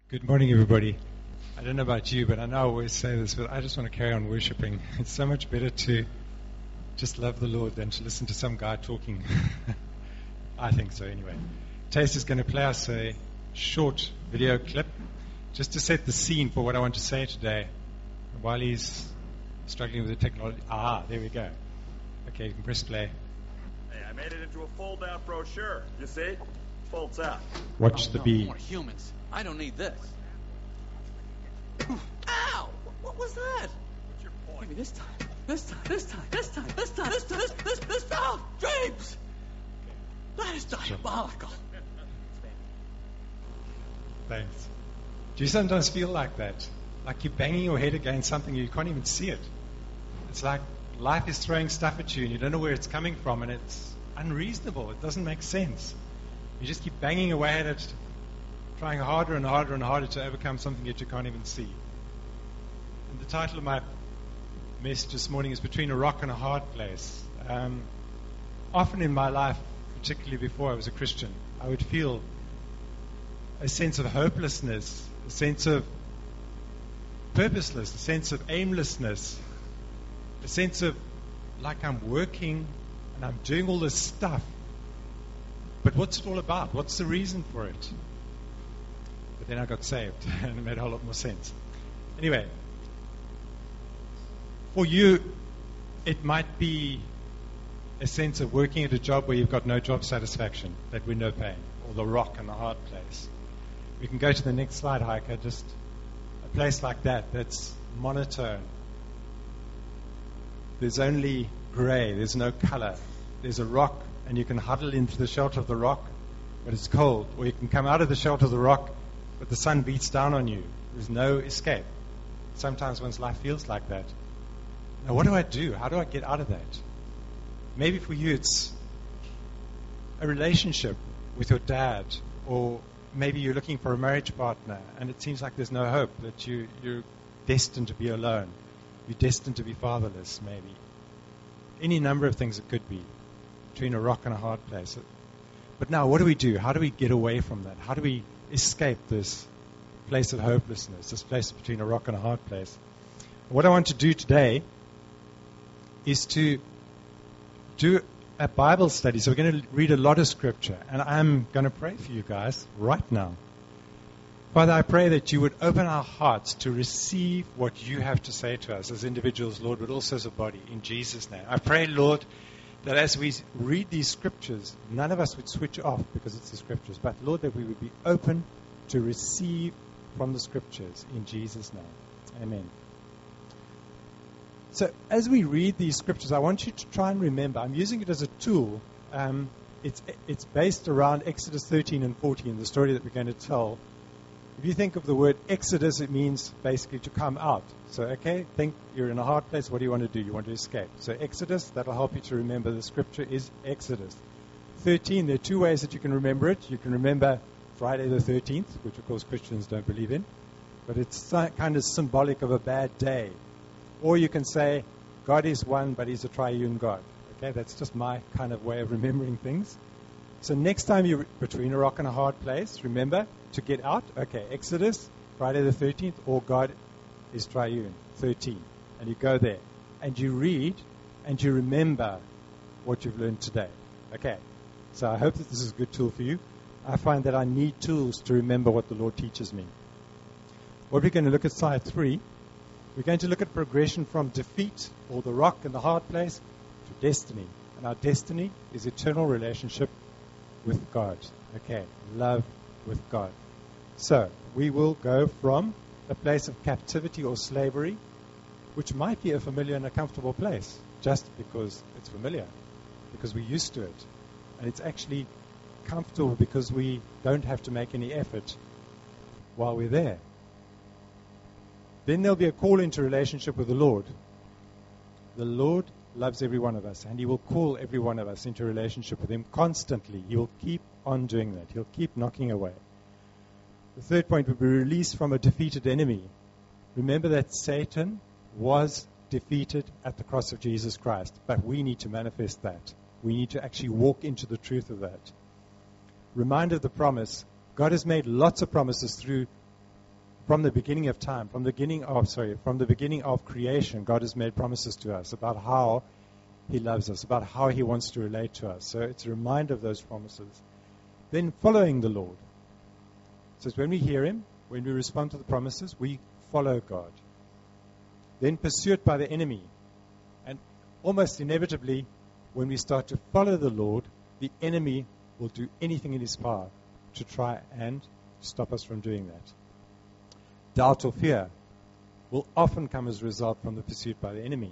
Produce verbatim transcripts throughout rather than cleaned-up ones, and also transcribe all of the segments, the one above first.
Good morning, everybody. I don't know about you, but I know I always say this, but I just want to carry on worshiping. It's so much better to just love the Lord than to listen to some guy talking. I think so, anyway. Taste is going to play us a short video clip just to set the scene for what I want to say today. While he's struggling with the technology. Ah, there we go. Okay, you can press play. Hey, I made it into a fold-out brochure. You see? Folds out. Watch oh, the no, bee. More humans. I don't need this. Ow! What was that? What's your point? Maybe this time. This time. This time. This time. This time. This time. This this this time. Oh, James! That is diabolical. Thanks. Do you sometimes feel like that? Like you're banging your head against something and you can't even see it. It's like life is throwing stuff at you and you don't know where it's coming from and it's unreasonable. It doesn't make sense. You just keep banging away at it, trying harder and harder and harder to overcome something that you can't even see. And the title of my message this morning is Between a Rock and a Hard Place. Um, often in my life, particularly before I was a Christian, I would feel a sense of hopelessness, a sense of purposeless, a sense of aimlessness, a sense of like I'm working and I'm doing all this stuff. But what's it all about? What's the reason for it? But then I got saved, and it made a whole lot more sense. Anyway, for you, it might be a sense of working at a job where you've got no job satisfaction, that window pane, or the rock and the hard place. We can go to the next slide, Heike, just a place like that that's monotone. There's only gray, there's no color. There's a rock, and you can huddle into the shelter of the rock, but it's cold. Or you can come out of the shelter of the rock, but the sun beats down on you. There's no escape. Sometimes one's life feels like that. Now, what do I do? How do I get out of that? Maybe for you it's a relationship with your dad, or maybe you're looking for a marriage partner, and it seems like there's no hope, that you, you're destined to be alone. You're destined to be fatherless, maybe. Any number of things it could be. Between a rock and a hard place. But now, what do we do? How do we get away from that? How do we escape this place of hopelessness, this place between a rock and a hard place? What I want to do today is to do a Bible study. So we're going to read a lot of scripture, and I'm going to pray for you guys right now. Father, I pray that you would open our hearts to receive what you have to say to us as individuals, Lord, but also as a body, in Jesus' name. I pray, Lord, that as we read these scriptures, none of us would switch off because it's the scriptures, but Lord, that we would be open to receive from the scriptures in Jesus' name. Amen. So as we read these scriptures, I want you to try and remember, I'm using it as a tool. Um, it's, it's based around Exodus thirteen and fourteen, the story that we're going to tell. If you think of the word Exodus, it means basically to come out. So, okay, think you're in a hard place. What do you want to do? You want to escape. So Exodus, that'll help you to remember the scripture is Exodus. thirteen, there are two ways that you can remember it. You can remember Friday the thirteenth, which of course Christians don't believe in, but it's kind of symbolic of a bad day. Or you can say, God is one, but he's a triune God. Okay, that's just my kind of way of remembering things. So next time you're between a rock and a hard place, remember to get out. Okay, Exodus, Friday the thirteenth, or God is triune, thirteen. And you go there, and you read, and you remember what you've learned today. Okay, so I hope that this is a good tool for you. I find that I need tools to remember what the Lord teaches me. What we're going to look at slide three, we're going to look at progression from defeat, or the rock and the hard place, to destiny. And our destiny is eternal relationship with God. Okay, love with God. So, we will go from a place of captivity or slavery, which might be a familiar and a comfortable place, just because it's familiar, because we're used to it. And it's actually comfortable because we don't have to make any effort while we're there. Then there'll be a call into relationship with the Lord. The Lord loves every one of us, and he will call every one of us into relationship with him constantly. He will keep on doing that. He'll keep knocking away. The third point would be release from a defeated enemy. Remember that Satan was defeated at the cross of Jesus Christ, but we need to manifest that. We need to actually walk into the truth of that. Reminder of the promise. God has made lots of promises through from the beginning of time, from the beginning of, sorry, from the beginning of creation, God has made promises to us about how He loves us, about how He wants to relate to us. So it's a reminder of those promises. Then following the Lord. So it's when we hear Him, when we respond to the promises, we follow God. Then pursued by the enemy. And almost inevitably, when we start to follow the Lord, the enemy will do anything in his power to try and stop us from doing that. Doubt or fear will often come as a result from the pursuit by the enemy.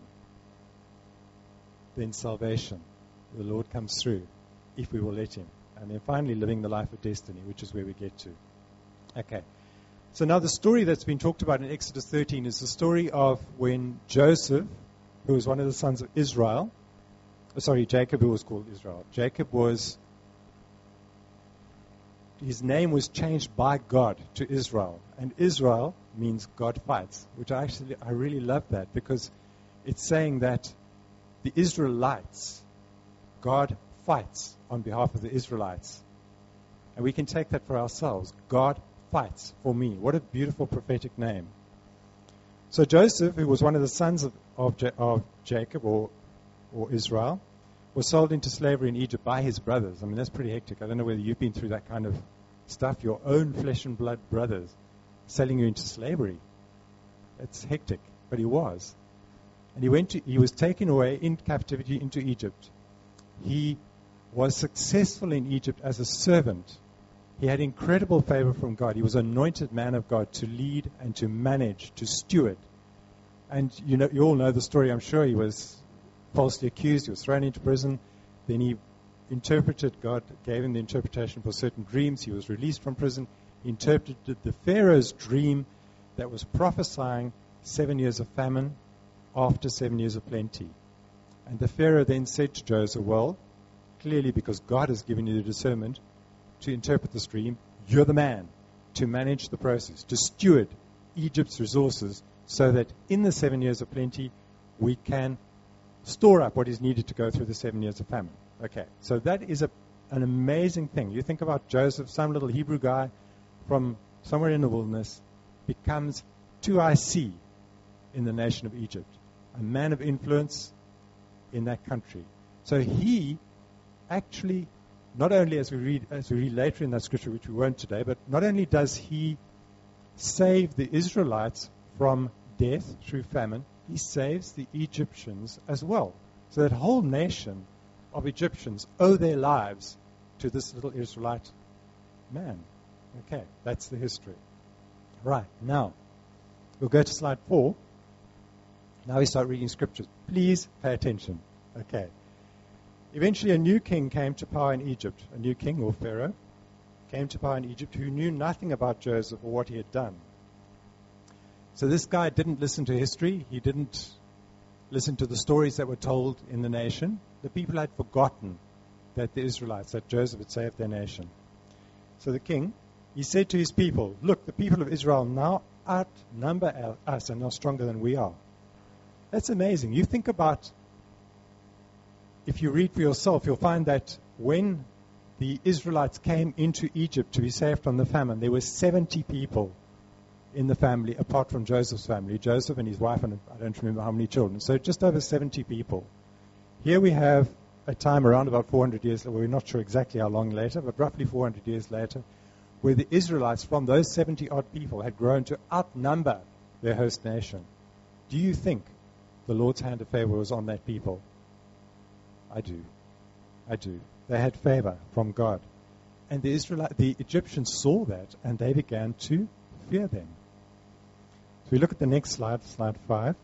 Then salvation. The Lord comes through if we will let Him. And then finally living the life of destiny, which is where we get to. Okay. So now the story that's been talked about in Exodus thirteen is the story of when Joseph, who was one of the sons of Israel, oh, sorry, Jacob, who was called Israel. Jacob was, his name was changed by God to Israel. And Israel means God fights, which I actually, I really love that because it's saying that the Israelites, God fights on behalf of the Israelites. And we can take that for ourselves. God fights for me. What a beautiful prophetic name. So Joseph, who was one of the sons of, of, J- of Jacob or, or Israel, was sold into slavery in Egypt by his brothers. I mean, that's pretty hectic. I don't know whether you've been through that kind of stuff. Your own flesh and blood brothers selling you into slavery. It's hectic, but he was. And he went to, he was taken away in captivity into Egypt. He was successful in Egypt as a servant. He had incredible favor from God. He was an anointed man of God to lead and to manage, to steward. And you know, you all know the story, I'm sure. He was falsely accused. He was thrown into prison. Then he interpreted, God gave him the interpretation for certain dreams. He was released from prison. He interpreted the Pharaoh's dream that was prophesying seven years of famine after seven years of plenty. And the Pharaoh then said to Joseph, well, clearly because God has given you the discernment to interpret this dream, you're the man to manage the process, to steward Egypt's resources so that in the seven years of plenty, we can store up what is needed to go through the seven years of famine. Okay, so that is a, an amazing thing. You think about Joseph, some little Hebrew guy from somewhere in the wilderness, becomes two I C in the nation of Egypt, a man of influence in that country. So he actually, not only as we read as we read later in that scripture, which we won't today, but not only does he save the Israelites from death through famine, he saves the Egyptians as well. So that whole nation of Egyptians owe their lives to this little Israelite man. Okay, that's the history. Right, now, we'll go to slide four. Now we start reading scriptures. Please pay attention. Okay. Eventually a new king came to power in Egypt. A new king, or Pharaoh, came to power in Egypt who knew nothing about Joseph or what he had done. So this guy didn't listen to history. He didn't listen to the stories that were told in the nation. The people had forgotten that the Israelites, that Joseph had saved their nation. So the king, he said to his people, look, the people of Israel now outnumber us and are stronger than we are. That's amazing. You think about, if you read for yourself, you'll find that when the Israelites came into Egypt to be saved from the famine, there were seventy people in the family, apart from Joseph's family, Joseph and his wife, and I don't remember how many children. So just over seventy people. Here we have a time around about four hundred years, well, we're not sure exactly how long later, but roughly four hundred years later, where the Israelites from those seventy-odd people had grown to outnumber their host nation. Do you think the Lord's hand of favor was on that people? I do. I do. They had favor from God. And the Israelite, the Egyptians saw that, and they began to fear them. So we look at the next slide, slide five.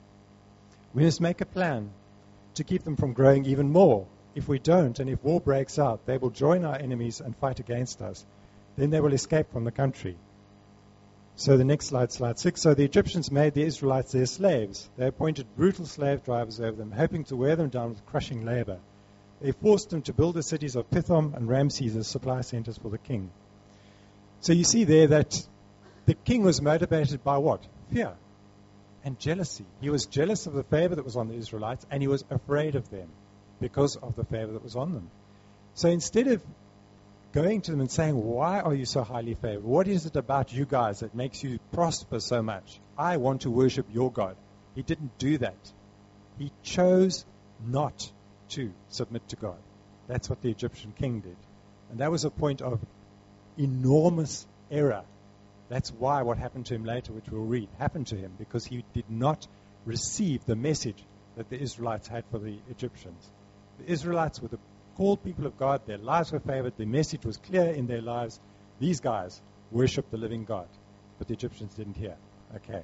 We must make a plan to keep them from growing even more. If we don't, and if war breaks out, they will join our enemies and fight against us. Then they will escape from the country. So the next slide, slide six. So the Egyptians made the Israelites their slaves. They appointed brutal slave drivers over them, hoping to wear them down with crushing labor. They forced them to build the cities of Pithom and Ramses as supply centers for the king. So you see there that the king was motivated by what? Fear and jealousy. He was jealous of the favor that was on the Israelites, and he was afraid of them because of the favor that was on them. So instead of going to them and saying, why are you so highly favored? What is it about you guys that makes you prosper so much? I want to worship your God. He didn't do that. He chose not to submit to God. That's what the Egyptian king did. And that was a point of enormous error. That's why what happened to him later, which we'll read, happened to him, because he did not receive the message that the Israelites had for the Egyptians. The Israelites were the called people of God. Their lives were favored. The message was clear in their lives. These guys worshiped the living God, but the Egyptians didn't hear. Okay.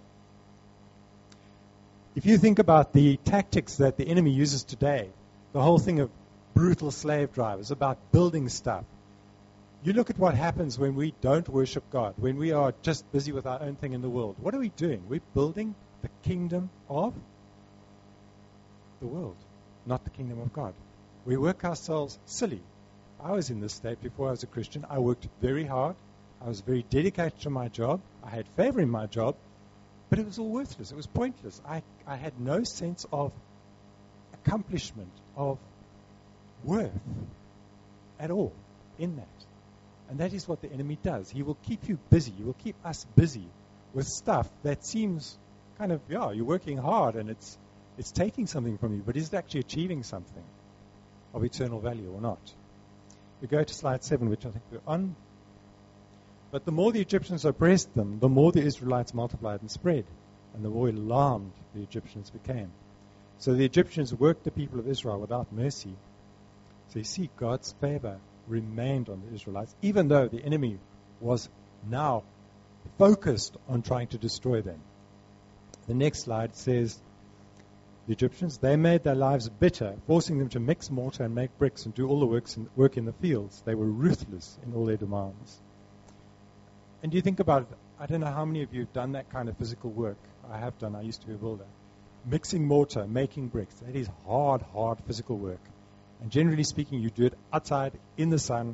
If you think about the tactics that the enemy uses today, the whole thing of brutal slave drivers, about building stuff, you look at what happens when we don't worship God, when we are just busy with our own thing in the world. What are we doing? We're building the kingdom of the world, not the kingdom of God. We work ourselves silly. I was in this state before I was a Christian. I worked very hard. I was very dedicated to my job. I had favor in my job, but it was all worthless. It was pointless. I, I had no sense of accomplishment, of worth at all in that. And that is what the enemy does. He will keep you busy. He will keep us busy with stuff that seems kind of, yeah, you're working hard and it's it's taking something from you, but is it actually achieving something of eternal value or not? We go to slide seven, which I think we're on. But the more the Egyptians oppressed them, the more the Israelites multiplied and spread, and the more alarmed the Egyptians became. So the Egyptians worked the people of Israel without mercy. So you see, God's favor remained on the Israelites, even though the enemy was now focused on trying to destroy them. The next slide says, the Egyptians, they made their lives bitter, forcing them to mix mortar and make bricks and do all the works in, work in the fields. They were ruthless in all their demands. And you think about it, I don't know how many of you have done that kind of physical work. I have done. I used to be a builder. Mixing mortar, making bricks, that is hard, hard physical work. And generally speaking, you do it outside, in the sun.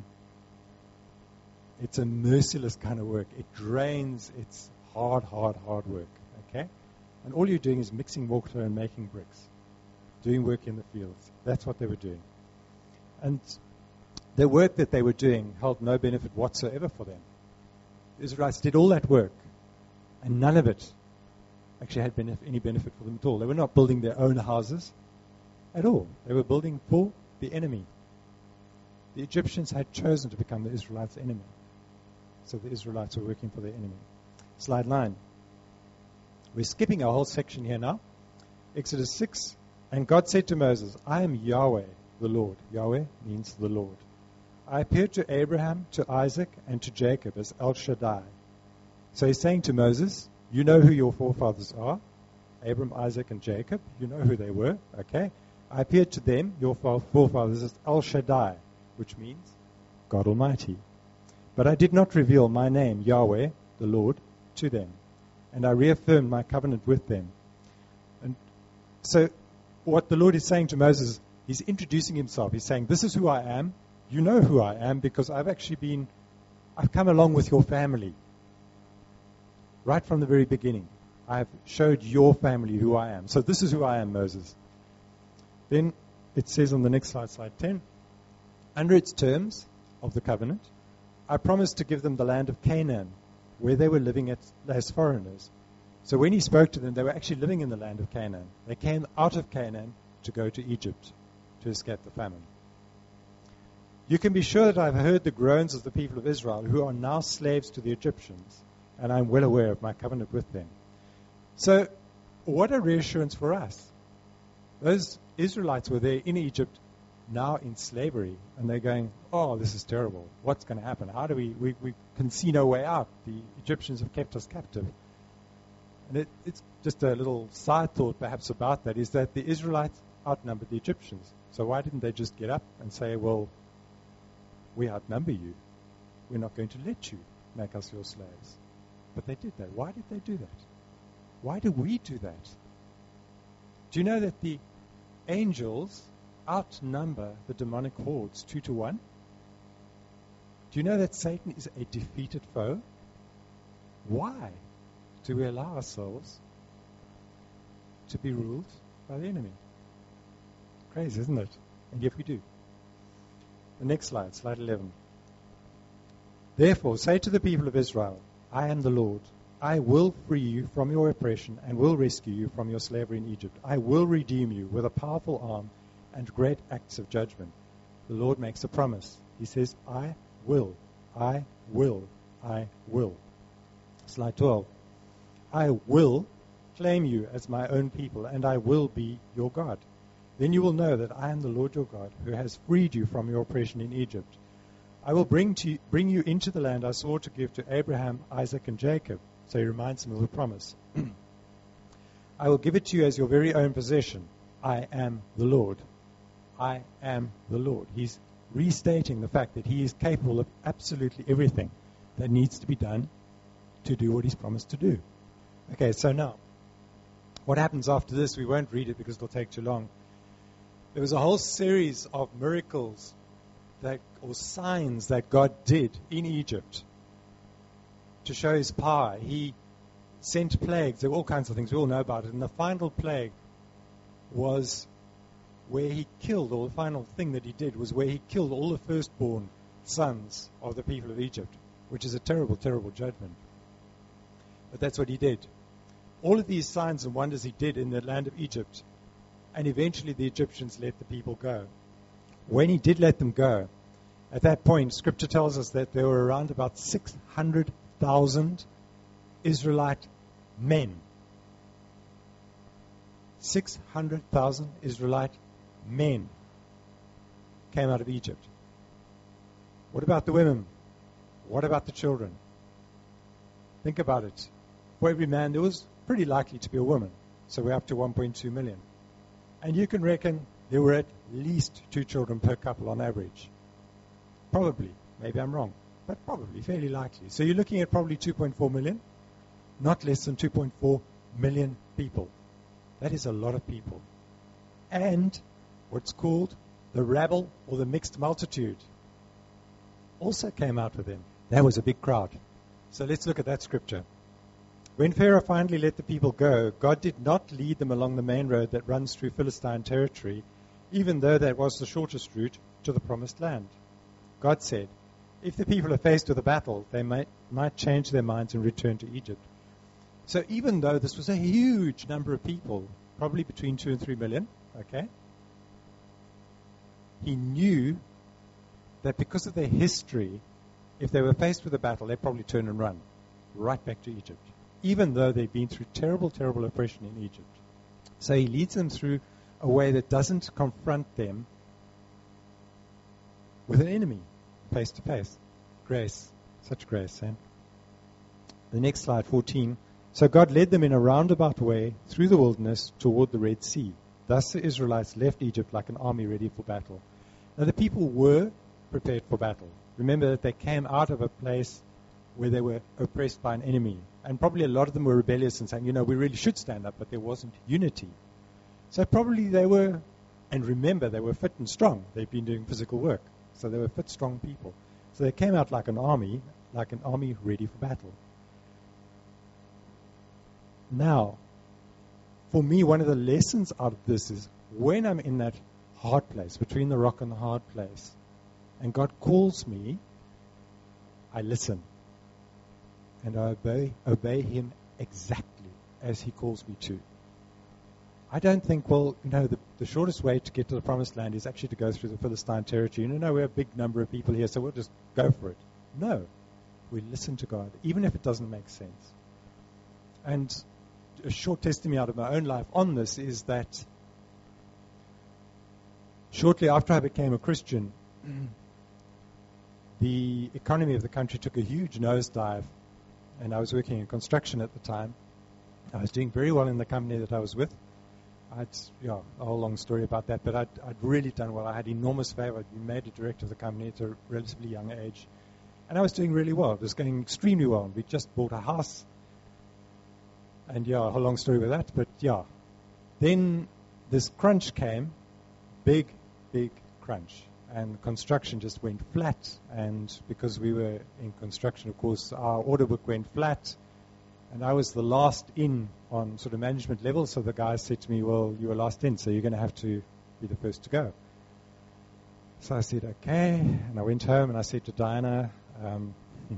It's a merciless kind of work. It drains. It's hard, hard, hard work. Okay? And all you're doing is mixing mortar and making bricks, doing work in the fields. That's what they were doing. And the work that they were doing held no benefit whatsoever for them. The Israelites did all that work, and none of it actually had benef- any benefit for them at all. They were not building their own houses at all. They were building for the enemy. The Egyptians had chosen to become the Israelites' enemy. So the Israelites were working for their enemy. Slide nine. We're skipping a whole section here now. Exodus six. And God said to Moses, I am Yahweh, the Lord. Yahweh means the Lord. I appeared to Abraham, to Isaac, and to Jacob as El Shaddai. So he's saying to Moses, you know who your forefathers are. Abraham, Isaac, and Jacob. You know who they were. Okay. I appeared to them, your forefathers, as El Shaddai, which means God Almighty. But I did not reveal my name, Yahweh, the Lord, to them. And I reaffirmed my covenant with them. And so what the Lord is saying to Moses, he's introducing himself. He's saying, this is who I am. You know who I am because I've actually been, I've come along with your family. Right from the very beginning. I've showed your family who I am. So this is who I am, Moses. Then it says on the next slide, slide ten, under its terms of the covenant, I promised to give them the land of Canaan, where they were living at, as foreigners. So when he spoke to them, they were actually living in the land of Canaan. They came out of Canaan to go to Egypt to escape the famine. You can be sure that I've heard the groans of the people of Israel, who are now slaves to the Egyptians, and I'm well aware of my covenant with them. So what a reassurance for us. Those Israelites were there in Egypt, now in slavery, and they're going, oh, this is terrible. What's going to happen? How do we, we, we can see no way out. The Egyptians have kept us captive. And it, it's just a little side thought perhaps about that, is that the Israelites outnumbered the Egyptians. So why didn't they just get up and say, well, we outnumber you. We're not going to let you make us your slaves. But they did that. Why did they do that? Why do we do that? Do you know that the angels outnumber the demonic hordes two to one? Do you know that Satan is a defeated foe? Why do we allow ourselves to be ruled by the enemy? Crazy, isn't it? And yet we do. The next slide, slide eleven. Therefore, say to the people of Israel, I am the Lord. I will free you from your oppression and will rescue you from your slavery in Egypt. I will redeem you with a powerful arm and great acts of judgment. The Lord makes a promise. He says, I will, I will, I will. Slide twelve. I will claim you as my own people, and I will be your God. Then you will know that I am the Lord your God, who has freed you from your oppression in Egypt. I will bring, to you, bring you into the land I swore to give to Abraham, Isaac, and Jacob. So he reminds them of the promise. I will give it to you as your very own possession. I am the Lord. I am the Lord. He's restating the fact that he is capable of absolutely everything that needs to be done to do what he's promised to do. Okay, so now, what happens after this? We won't read it because it'll take too long. There was a whole series of miracles that, or signs that God did in Egypt to show his power. He sent plagues. There were all kinds of things. We all know about it. And the final plague was where he killed, or the final thing that he did was where he killed all the firstborn sons of the people of Egypt, which is a terrible, terrible judgment. But that's what he did. All of these signs and wonders he did in the land of Egypt, and eventually the Egyptians let the people go. When he did let them go, at that point, Scripture tells us that there were around about six hundred thousand Israelite men. six hundred thousand Israelite men came out of Egypt. What about the women? What about the children? Think about it. For every man, there was pretty likely to be a woman. So we're up to one point two million. And you can reckon there were at least two children per couple on average. Probably. Maybe I'm wrong. But probably, fairly likely. So you're looking at probably two point four million. Not less than two point four million people. That is a lot of people. And what's called the rabble or the mixed multitude also came out with them. That was a big crowd. So let's look at that scripture. When Pharaoh finally let the people go, God did not lead them along the main road that runs through Philistine territory, even though that was the shortest route to the promised land. God said, if the people are faced with a battle, they might, might change their minds and return to Egypt. So even though this was a huge number of people, probably between two and three million, okay, he knew that because of their history, if they were faced with a battle, they'd probably turn and run right back to Egypt, even though they'd been through terrible, terrible oppression in Egypt. So he leads them through a way that doesn't confront them with an enemy, face to face. Grace. Such grace, eh? The next slide, fourteen. So God led them in a roundabout way through the wilderness toward the Red Sea. Thus the Israelites left Egypt like an army ready for battle. Now the people were prepared for battle. Remember that they came out of a place where they were oppressed by an enemy. And probably a lot of them were rebellious and saying, you know, we really should stand up, but there wasn't unity. So probably they were, and remember, they were fit and strong. They've been doing physical work. So they were fit, strong people. So they came out like an army, like an army ready for battle. Now, for me, one of the lessons out of this is when I'm in that hard place, between the rock and the hard place, and God calls me, I listen. And I obey, obey him exactly as he calls me to. I don't think, well, you know, the, the shortest way to get to the promised land is actually to go through the Philistine territory. You know, we're a big number of people here, so we'll just go for it. No. We listen to God, even if it doesn't make sense. And a short testimony out of my own life on this is that shortly after I became a Christian, the economy of the country took a huge nosedive, and I was working in construction at the time. I was doing very well in the company that I was with. I'd, yeah, a whole long story about that, but I'd, I'd really done well. I had enormous favor. I'd been made a director of the company at a relatively young age, and I was doing really well. It was going extremely well. We just bought a house, and yeah, a whole long story with that, but yeah. Then this crunch came, big, big crunch. And construction just went flat. And because we were in construction, of course, our order book went flat. And I was the last in on sort of management level. So the guys said to me, well, you were last in, so you're going to have to be the first to go. So I said, okay. And I went home and I said to Diana, um,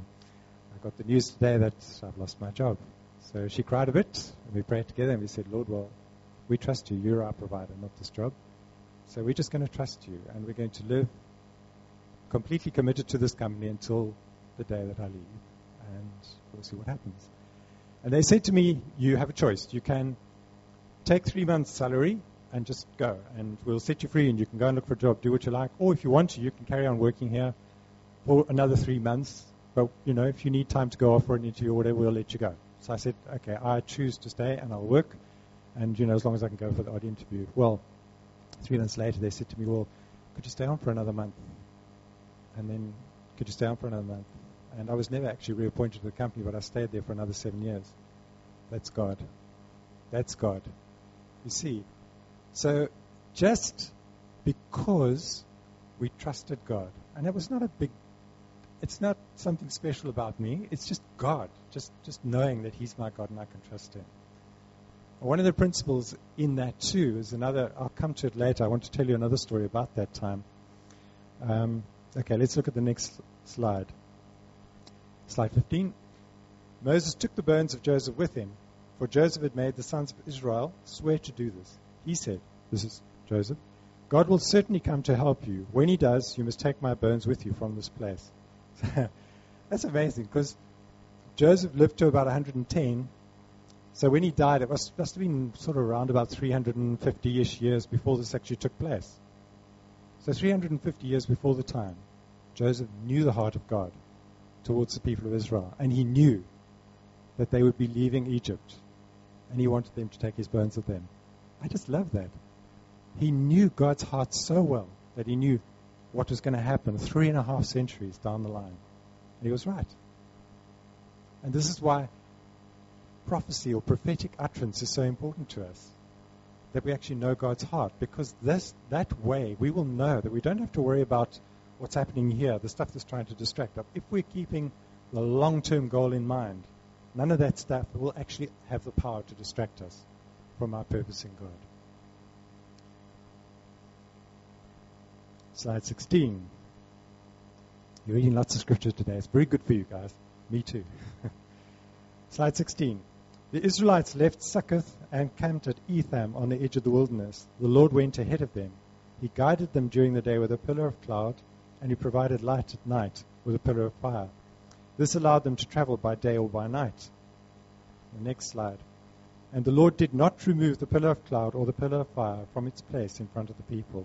I got the news today that I've lost my job. So she cried a bit, and we prayed together, and we said, Lord, well, we trust you. You're our provider, not this job. So we're just going to trust you, and we're going to live completely committed to this company until the day that I leave, and we'll see what happens. And they said to me, you have a choice. You can take three months' salary and just go, and we'll set you free, and you can go and look for a job, do what you like. Or if you want to, you can carry on working here for another three months. But, you know, if you need time to go off for an interview or whatever, we'll let you go. So I said, okay, I choose to stay, and I'll work, and, you know, as long as I can go for the odd interview. Well, three months later, they said to me, well, could you stay on for another month? And then, could you stay on for another month? And I was never actually reappointed to the company, but I stayed there for another seven years. That's God. That's God. You see, so just because we trusted God, and it was not a big, it's not something special about me, it's just God, just, just knowing that He's my God and I can trust Him. One of the principles in that too is another, I'll come to it later, I want to tell you another story about that time. Um, okay, let's look at the next slide. Slide fifteen. Moses took the bones of Joseph with him, for Joseph had made the sons of Israel swear to do this. He said, this is Joseph, God will certainly come to help you. When He does, you must take my bones with you from this place. That's amazing, because Joseph lived to about one hundred ten. So when he died, it must, must have been sort of around about three hundred fifty-ish years before this actually took place. So three hundred fifty years before the time, Joseph knew the heart of God towards the people of Israel. And he knew that they would be leaving Egypt. And he wanted them to take his bones with them. I just love that. He knew God's heart so well that he knew what was going to happen three and a half centuries down the line. And he was right. And this is why prophecy or prophetic utterance is so important to us. That we actually know God's heart. Because this, that way we will know that we don't have to worry about what's happening here, the stuff that's trying to distract us. If we're keeping the long-term goal in mind, none of that stuff will actually have the power to distract us from our purpose in God. Slide sixteen. You're reading lots of scriptures today. It's very good for you guys. Me too. Slide sixteen. The Israelites left Succoth and camped at Etham on the edge of the wilderness. The Lord went ahead of them. He guided them during the day with a pillar of cloud, and He provided light at night with a pillar of fire. This allowed them to travel by day or by night. The next slide. And the Lord did not remove the pillar of cloud or the pillar of fire from its place in front of the people.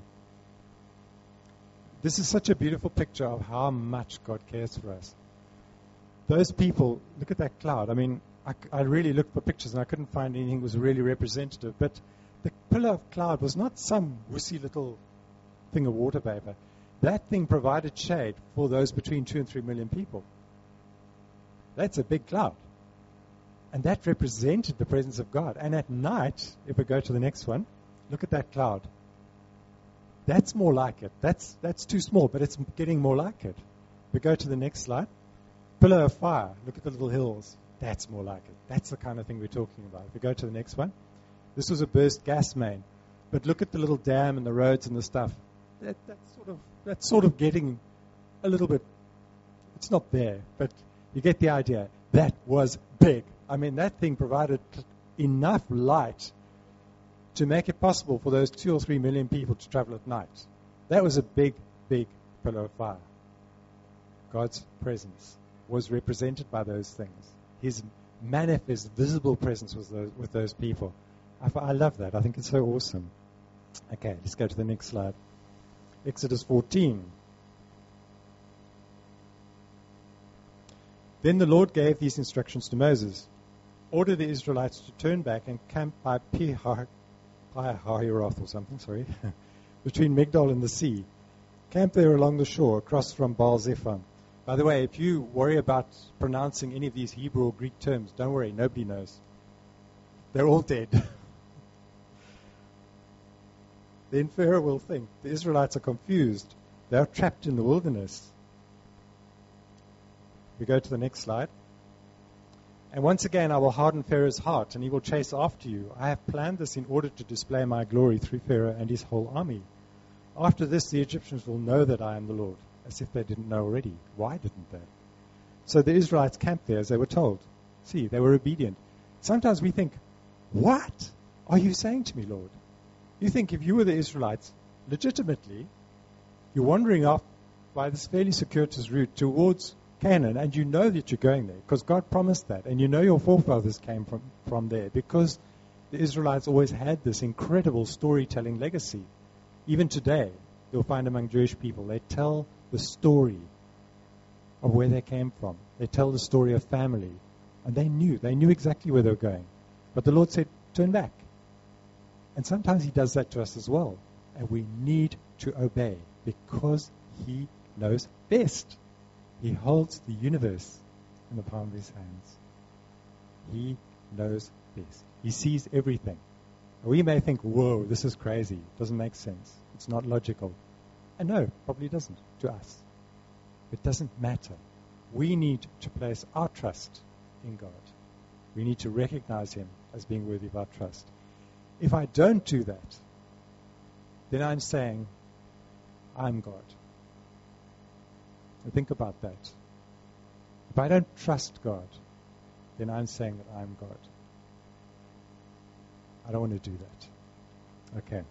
This is such a beautiful picture of how much God cares for us. Those people, look at that cloud. I mean, I, I really looked for pictures and I couldn't find anything that was really representative. But the pillar of cloud was not some wussy little thing of water vapor. That thing provided shade for those between two and three million people. That's a big cloud. And that represented the presence of God. And at night, if we go to the next one, look at that cloud. That's more like it. That's that's too small, but it's getting more like it. We go to the next slide. Pillar of fire. Look at the little hills. That's more like it. That's the kind of thing we're talking about. If we go to the next one. This was a burst gas main. But look at the little dam and the roads and the stuff. That, that's sort of that's sort of getting a little bit, it's not there, but you get the idea. That was big. I mean, that thing provided enough light to make it possible for those two or three million people to travel at night. That was a big, big pillar of fire. God's presence was represented by those things. His manifest, visible presence was those, with those people. I, I love that. I think it's so awesome. Okay, let's go to the next slide. Exodus fourteen. Then the Lord gave these instructions to Moses. Order the Israelites to turn back and camp by Pi-hahiroth or something, sorry, between Migdol and the sea. Camp there along the shore, across from Baal-Zephon. By the way, if you worry about pronouncing any of these Hebrew or Greek terms, don't worry, nobody knows. They're all dead. Then Pharaoh will think, the Israelites are confused. They are trapped in the wilderness. We go to the next slide. And once again, I will harden Pharaoh's heart, and he will chase after you. I have planned this in order to display my glory through Pharaoh and his whole army. After this, the Egyptians will know that I am the Lord, as if they didn't know already. Why didn't they? So the Israelites camped there as they were told. See, they were obedient. Sometimes we think, what are you saying to me, Lord? You think if you were the Israelites, legitimately, you're wandering off by this fairly circuitous route towards Canaan, and you know that you're going there because God promised that, and you know your forefathers came from, from there because the Israelites always had this incredible storytelling legacy. Even today, you'll find among Jewish people, they tell the story of where they came from. They tell the story of family. And they knew. They knew exactly where they were going. But the Lord said, turn back. And sometimes he does that to us as well. And we need to obey because he knows best. He holds the universe in the palm of his hands. He knows best. He sees everything. We may think, whoa, this is crazy. It doesn't make sense. It's not logical. And no, probably doesn't to us. It doesn't matter. We need to place our trust in God. We need to recognize him as being worthy of our trust. If I don't do that, then I'm saying, I'm God. So think about that. If I don't trust God, then I'm saying that I'm God. I don't want to do that. Okay.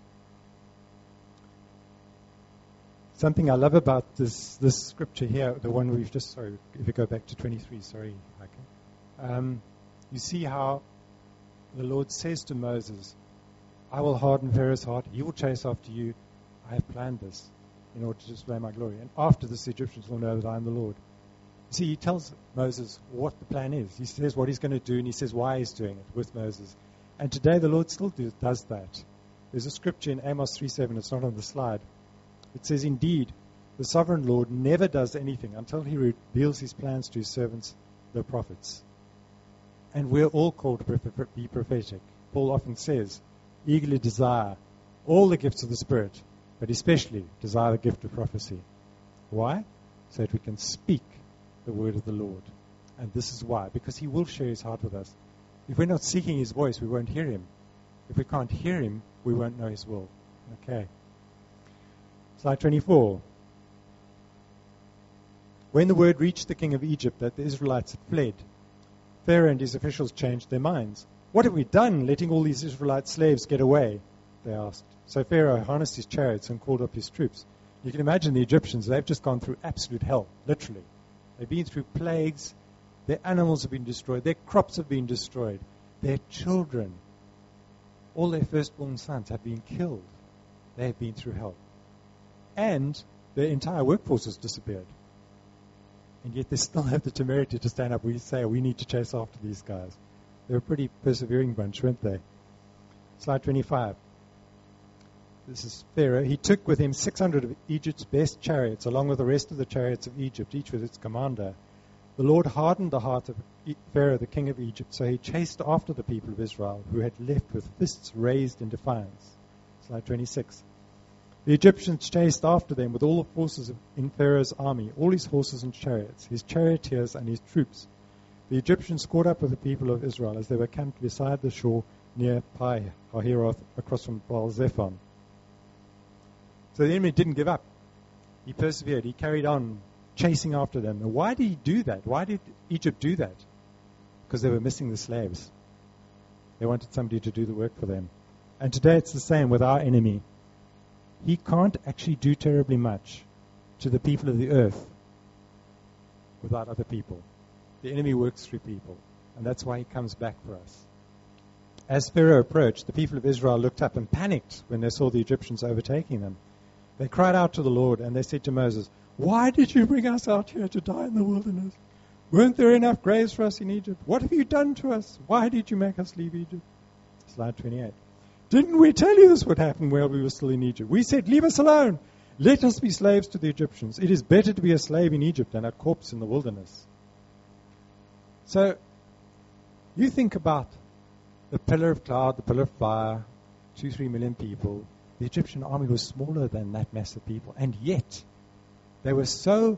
Something I love about this this scripture here, the one we've just, sorry, if you go back to twenty-three, sorry, okay. Um, you see how the Lord says to Moses, I will harden Pharaoh's heart, he will chase after you, I have planned this in order to display my glory. And after this, the Egyptians will know that I am the Lord. See, he tells Moses what the plan is. He says what he's going to do, and he says why he's doing it with Moses. And today the Lord still do, does that. There's a scripture in Amos three seven, it's not on the slide. It says, indeed, the sovereign Lord never does anything until he reveals his plans to his servants, the prophets. And we're all called to be prophetic. Paul often says, eagerly desire all the gifts of the Spirit, but especially desire the gift of prophecy. Why? So that we can speak the word of the Lord. And this is why. Because he will share his heart with us. If we're not seeking his voice, we won't hear him. If we can't hear him, we won't know his will. Okay. Slide twenty-four. When the word reached the king of Egypt that the Israelites had fled, Pharaoh and his officials changed their minds. What have we done letting all these Israelite slaves get away? They asked. So Pharaoh harnessed his chariots and called up his troops. You can imagine the Egyptians, they've just gone through absolute hell, literally. They've been through plagues. Their animals have been destroyed. Their crops have been destroyed. Their children, all their firstborn sons have been killed. They have been through hell. And their entire workforce has disappeared. And yet they still have the temerity to stand up. We say, we need to chase after these guys. They're a pretty persevering bunch, weren't they? Slide twenty-five. This is Pharaoh. He took with him six hundred of Egypt's best chariots, along with the rest of the chariots of Egypt, each with its commander. The Lord hardened the heart of Pharaoh, the king of Egypt, so he chased after the people of Israel, who had left with fists raised in defiance. Slide twenty-six. The Egyptians chased after them with all the forces of, in Pharaoh's army, all his horses and chariots, his charioteers and his troops. The Egyptians caught up with the people of Israel as they were camped beside the shore near Pi Hahiroth, across from Baal Zephon. So the enemy didn't give up. He persevered. He carried on chasing after them. And why did he do that? Why did Egypt do that? Because they were missing the slaves. They wanted somebody to do the work for them. And today it's the same with our enemy. He can't actually do terribly much to the people of the earth without other people. The enemy works through people, and that's why he comes back for us. As Pharaoh approached, the people of Israel looked up and panicked when they saw the Egyptians overtaking them. They cried out to the Lord, and they said to Moses, why did you bring us out here to die in the wilderness? Weren't there enough graves for us in Egypt? What have you done to us? Why did you make us leave Egypt? Slide twenty-eight. Didn't we tell you this would happen while we were still in Egypt? We said, leave us alone. Let us be slaves to the Egyptians. It is better to be a slave in Egypt than a corpse in the wilderness. So, you think about the pillar of cloud, the pillar of fire, two, three million people. The Egyptian army was smaller than that mass of people. And yet, they were so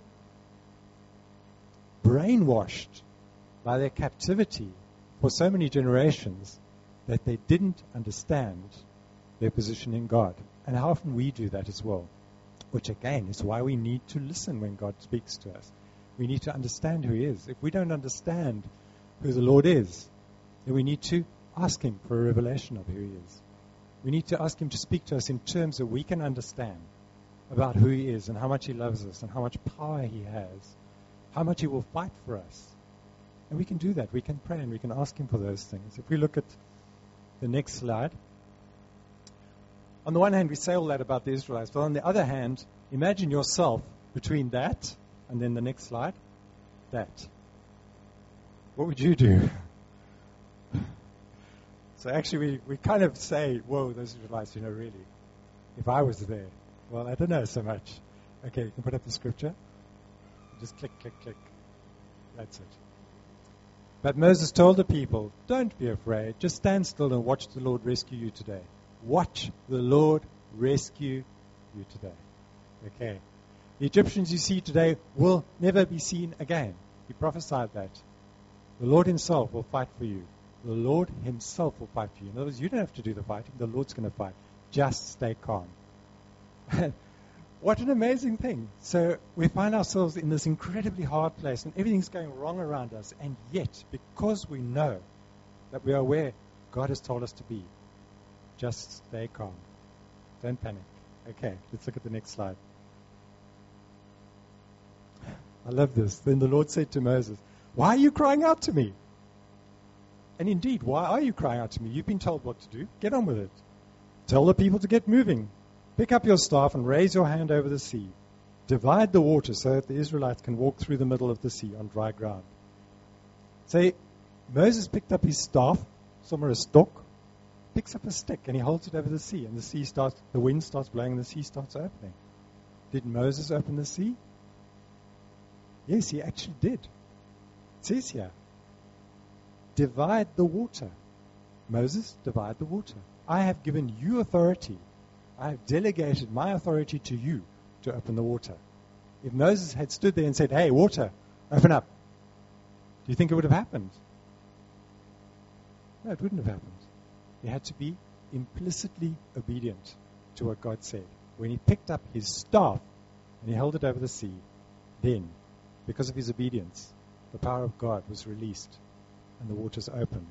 brainwashed by their captivity for so many generations that they didn't understand their position in God. And how often we do that as well. Which again is why we need to listen when God speaks to us. We need to understand who he is. If we don't understand who the Lord is, then we need to ask him for a revelation of who he is. We need to ask him to speak to us in terms that we can understand about who he is and how much he loves us and how much power he has, how much he will fight for us. And we can do that. We can pray and we can ask him for those things. If we look at the next slide, on the one hand, we say all that about the Israelites, but on the other hand, imagine yourself between that and then the next slide, that. What would you do? So actually, we, we kind of say, whoa, those Israelites, you know, really, if I was there, well, I don't know so much. Okay, you can put up the scripture. Just click, click, click. That's it. But Moses told the people, don't be afraid. Just stand still and watch the Lord rescue you today. Watch the Lord rescue you today. Okay. The Egyptians you see today will never be seen again. He prophesied that. The Lord himself will fight for you. The Lord himself will fight for you. In other words, you don't have to do the fighting. The Lord's going to fight. Just stay calm. What an amazing thing. So we find ourselves in this incredibly hard place and everything's going wrong around us. And yet, because we know that we are where God has told us to be, just stay calm. Don't panic. Okay, let's look at the next slide. I love this. Then the Lord said to Moses, why are you crying out to me? And indeed, why are you crying out to me? You've been told what to do. Get on with it. Tell the people to get moving. Pick up your staff and raise your hand over the sea. Divide the water so that the Israelites can walk through the middle of the sea on dry ground. Say, Moses picked up his staff, somewhere a stalk, picks up a stick and he holds it over the sea, and the sea starts, the wind starts blowing and the sea starts opening. Did Moses open the sea? Yes, he actually did. It says here, divide the water. Moses, divide the water. I have given you authority. I have delegated my authority to you to open the water. If Moses had stood there and said, hey, water, open up, do you think it would have happened? No, it wouldn't have happened. He had to be implicitly obedient to what God said. When he picked up his staff and he held it over the sea, then, because of his obedience, the power of God was released and the waters opened.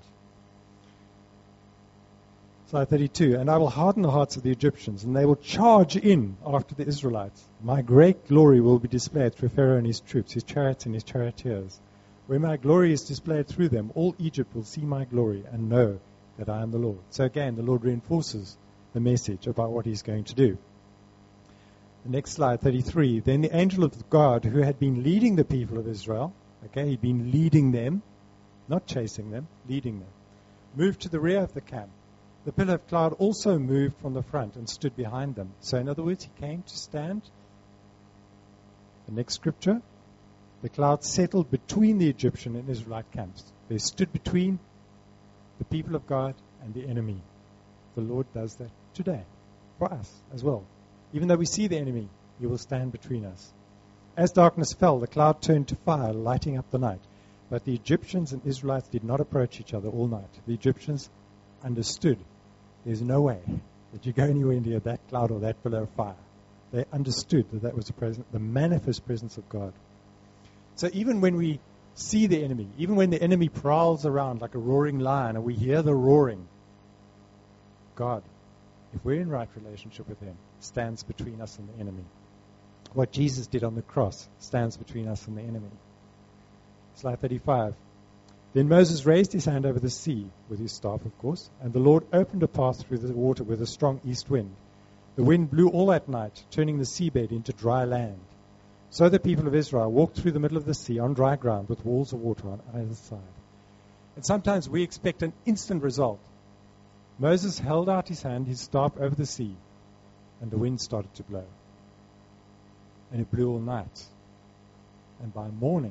Slide thirty-two, and I will harden the hearts of the Egyptians, and they will charge in after the Israelites. My great glory will be displayed through Pharaoh and his troops, his chariots and his charioteers. When my glory is displayed through them, all Egypt will see my glory and know that I am the Lord. So again, the Lord reinforces the message about what he's going to do. The next slide, thirty-three. Then the angel of God, who had been leading the people of Israel, okay, he'd been leading them, not chasing them, leading them, moved to the rear of the camp. The pillar of cloud also moved from the front and stood behind them. So in other words, he came to stand. The next scripture, the cloud settled between the Egyptian and Israelite camps. They stood between the people of God and the enemy. The Lord does that today for us as well. Even though we see the enemy, he will stand between us. As darkness fell, the cloud turned to fire, lighting up the night. But the Egyptians and Israelites did not approach each other all night. The Egyptians understood there's no way that you go anywhere near that cloud or that pillar of fire. They understood that that was the, present, the manifest presence of God. So even when we see the enemy, even when the enemy prowls around like a roaring lion and we hear the roaring, God, if we're in right relationship with him, stands between us and the enemy. What Jesus did on the cross stands between us and the enemy. Slide thirty-five. Then Moses raised his hand over the sea, with his staff, of course, and the Lord opened a path through the water with a strong east wind. The wind blew all that night, turning the seabed into dry land. So the people of Israel walked through the middle of the sea on dry ground with walls of water on either side. And sometimes we expect an instant result. Moses held out his hand, his staff, over the sea, and the wind started to blow. And it blew all night. And by morning,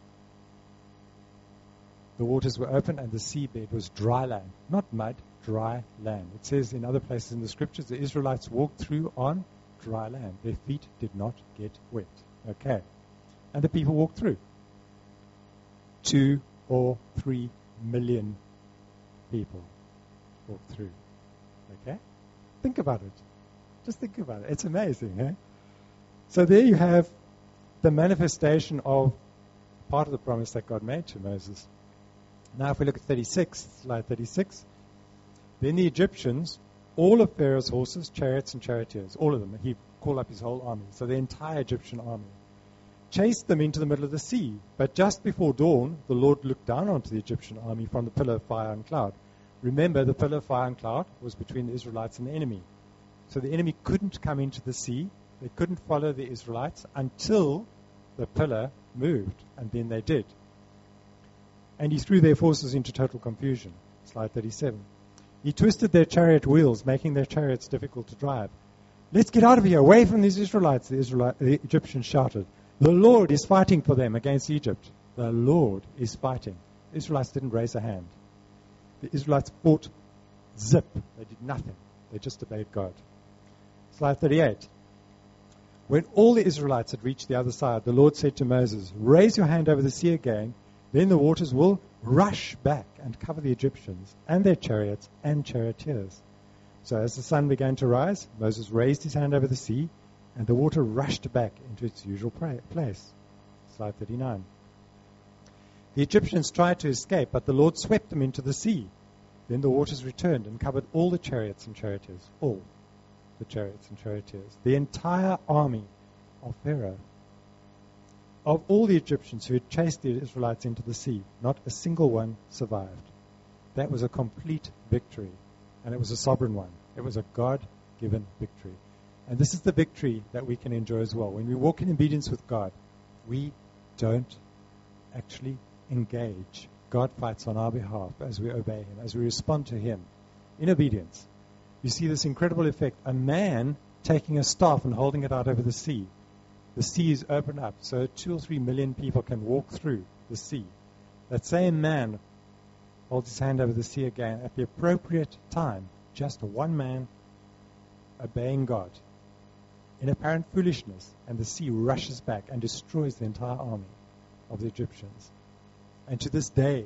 the waters were open and the seabed was dry land. Not mud, dry land. It says in other places in the scriptures, the Israelites walked through on dry land. Their feet did not get wet. Okay. And the people walked through. Two or three million people walked through. Okay? Think about it. Just think about it. It's amazing, eh? So there you have the manifestation of part of the promise that God made to Moses. Now if we look at thirty-six, slide thirty-six, then the Egyptians, all of Pharaoh's horses, chariots, and charioteers, all of them, he called up his whole army, so the entire Egyptian army, chased them into the middle of the sea. But just before dawn, the Lord looked down onto the Egyptian army from the pillar of fire and cloud. Remember, the pillar of fire and cloud was between the Israelites and the enemy. So the enemy couldn't come into the sea. They couldn't follow the Israelites until the pillar moved, and then they did. And he threw their forces into total confusion. Slide thirty-seven. He twisted their chariot wheels, making their chariots difficult to drive. Let's get out of here, away from these Israelites, the, Israelite, the Egyptians shouted. The Lord is fighting for them against Egypt. The Lord is fighting. The Israelites didn't raise a hand. The Israelites fought zip. They did nothing. They just obeyed God. Slide thirty-eight. When all the Israelites had reached the other side, the Lord said to Moses, raise your hand over the sea again, then the waters will rush back and cover the Egyptians and their chariots and charioteers. So as the sun began to rise, Moses raised his hand over the sea, and the water rushed back into its usual place. Slide thirty-nine. The Egyptians tried to escape, but the Lord swept them into the sea. Then the waters returned and covered all the chariots and charioteers, all the chariots and charioteers, the entire army of Pharaoh. Of all the Egyptians who had chased the Israelites into the sea, not a single one survived. That was a complete victory, and it was a sovereign one. It was a God-given victory. And this is the victory that we can enjoy as well. When we walk in obedience with God, we don't actually engage. God fights on our behalf as we obey Him, as we respond to Him in obedience. You see this incredible effect. A man taking a staff and holding it out over the sea. The sea is opened up, so two or three million people can walk through the sea. That same man holds his hand over the sea again at the appropriate time. Just one man obeying God in apparent foolishness, and the sea rushes back and destroys the entire army of the Egyptians. And to this day,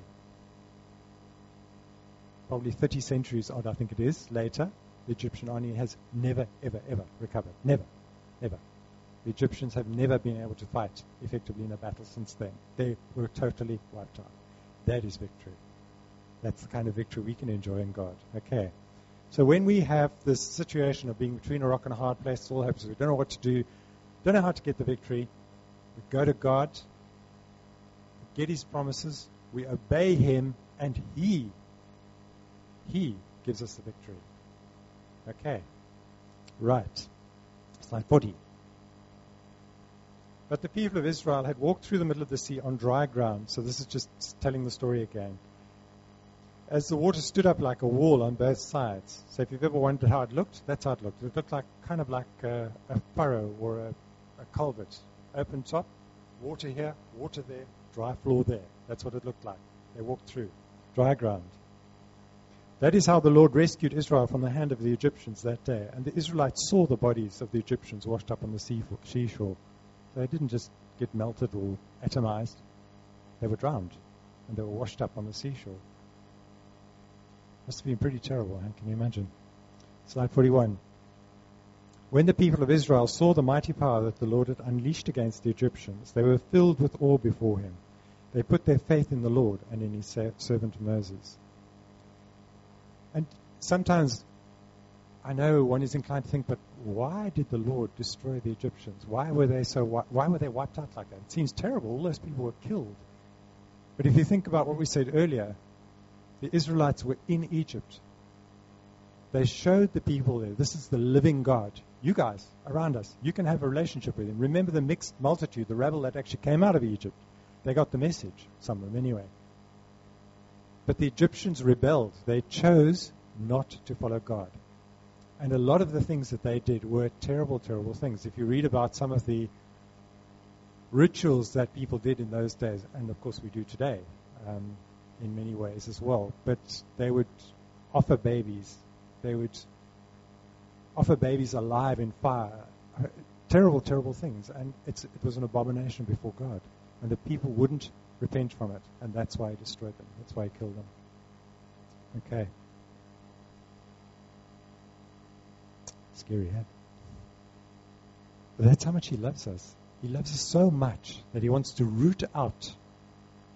probably thirty centuries odd, I think it is, later, the Egyptian army has never, ever, ever recovered. Never, never. The Egyptians have never been able to fight effectively in a battle since then. They were totally wiped out. That is victory. That's the kind of victory we can enjoy in God. Okay. So when we have this situation of being between a rock and a hard place, it's all hopeless. We don't know what to do, don't know how to get the victory. We go to God, we get His promises, we obey Him, and He, He gives us the victory. Okay. Right. Slide forty. But the people of Israel had walked through the middle of the sea on dry ground. So this is just telling the story again. As the water stood up like a wall on both sides. So if you've ever wondered how it looked, that's how it looked. It looked like kind of like a, a furrow or a, a culvert. Open top, water here, water there, dry floor there. That's what it looked like. They walked through. Dry ground. That is how the Lord rescued Israel from the hand of the Egyptians that day. And the Israelites saw the bodies of the Egyptians washed up on the seashore. They didn't just get melted or atomized. They were drowned. And they were washed up on the seashore. Must have been pretty terrible, huh? Can you imagine? Slide forty-one. When the people of Israel saw the mighty power that the Lord had unleashed against the Egyptians, they were filled with awe before Him. They put their faith in the Lord and in His servant Moses. And sometimes I know one is inclined to think, but why did the Lord destroy the Egyptians? Why were they so? Why were they wiped out like that? It seems terrible. All those people were killed. But if you think about what we said earlier, the Israelites were in Egypt. They showed the people there, this is the living God. You guys around us, you can have a relationship with Him. Remember the mixed multitude, the rabble that actually came out of Egypt. They got the message, some of them anyway. But the Egyptians rebelled. They chose not to follow God. And a lot of the things that they did were terrible, terrible things. If you read about some of the rituals that people did in those days, and of course we do today, um, in many ways as well, but they would offer babies. They would offer babies alive in fire. Terrible, terrible things. And it's, it was an abomination before God. And the people wouldn't repent from it. And that's why He destroyed them. That's why He killed them. Okay. Scary, huh? But that's how much He loves us. He loves us so much that He wants to root out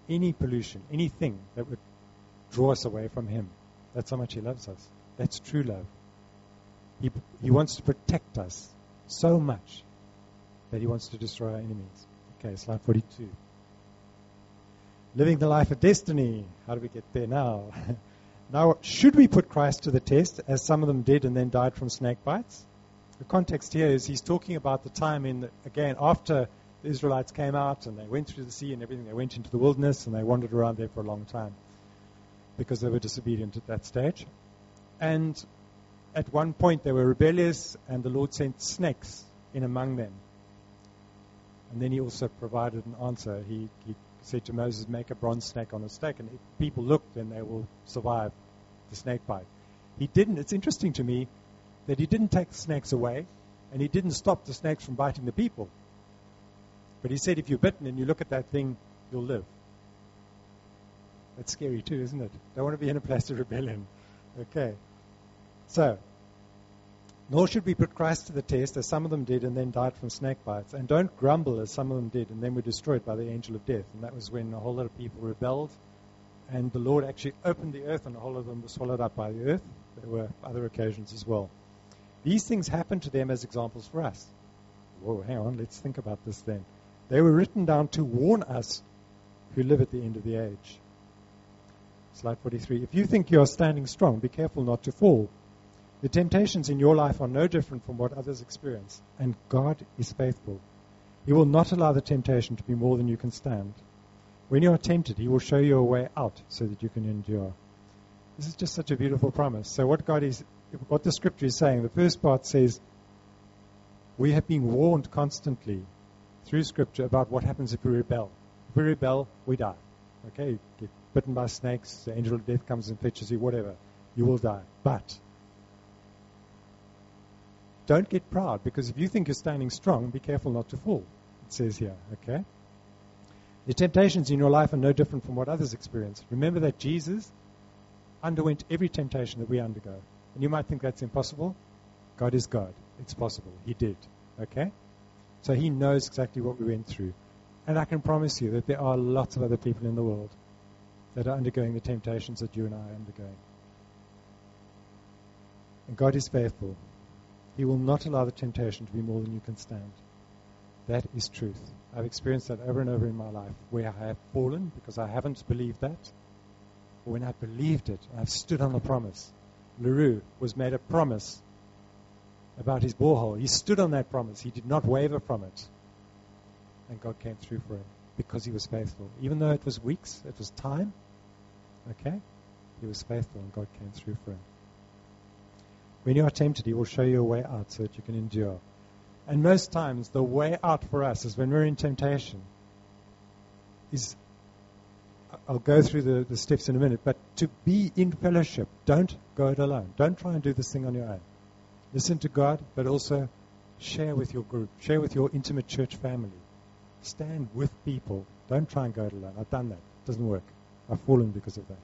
any pollution, anything that would draw us away from him. That's how much he loves us. That's true love. He, he wants to protect us so much that he wants to destroy our enemies. Okay, slide forty-two. Living the life of destiny. How do we get there now? Now, should we put Christ to the test, as some of them did and then died from snake bites? The context here is he's talking about the time in, the, again, after the Israelites came out and they went through the sea and everything. They went into the wilderness and they wandered around there for a long time because they were disobedient at that stage. And at one point they were rebellious and the Lord sent snakes in among them. And then he also provided an answer. He, he said to Moses, make a bronze snake on a stake, and if people look, then they will survive the snake bite. He didn't. It's interesting to me that he didn't take the snakes away, and he didn't stop the snakes from biting the people. But he said, if you're bitten and you look at that thing, you'll live. That's scary too, isn't it? Don't want to be in a place of rebellion. Okay. So, nor should we put Christ to the test, as some of them did and then died from snake bites. And don't grumble, as some of them did and then were destroyed by the angel of death. And that was when a whole lot of people rebelled. And the Lord actually opened the earth and a whole lot of them were swallowed up by the earth. There were other occasions as well. These things happened to them as examples for us. Whoa, hang on, let's think about this then. They were written down to warn us who live at the end of the age. Slide forty-three. If you think you are standing strong, be careful not to fall. The temptations in your life are no different from what others experience, and God is faithful. He will not allow the temptation to be more than you can stand. When you are tempted, he will show you a way out so that you can endure. This is just such a beautiful promise. So what God is, what the scripture is saying, the first part says, we have been warned constantly through scripture about what happens if we rebel. If we rebel, we die. Okay, you get bitten by snakes, the angel of death comes and fetches you, whatever. You will die. But don't get proud, because if you think you're standing strong, be careful not to fall. It says here, okay? The temptations in your life are no different from what others experience. Remember that Jesus underwent every temptation that we undergo. And you might think that's impossible. God is God. It's possible. He did. Okay? So he knows exactly what we went through. And I can promise you that there are lots of other people in the world that are undergoing the temptations that you and I are undergoing. And God is faithful. He will not allow the temptation to be more than you can stand. That is truth. I've experienced that over and over in my life, where I have fallen because I haven't believed that. But when I believed it, I've stood on the promise. LaRue was made a promise about his borehole. He stood on that promise. He did not waver from it. And God came through for him because he was faithful. Even though it was weeks, it was time, okay? He was faithful and God came through for him. When you are tempted, he will show you a way out so that you can endure. And most times, the way out for us is when we're in temptation. Is, I'll go through the, the steps in a minute, but to be in fellowship, don't go it alone. Don't try and do this thing on your own. Listen to God, but also share with your group. Share with your intimate church family. Stand with people. Don't try and go it alone. I've done that. It doesn't work. I've fallen because of that.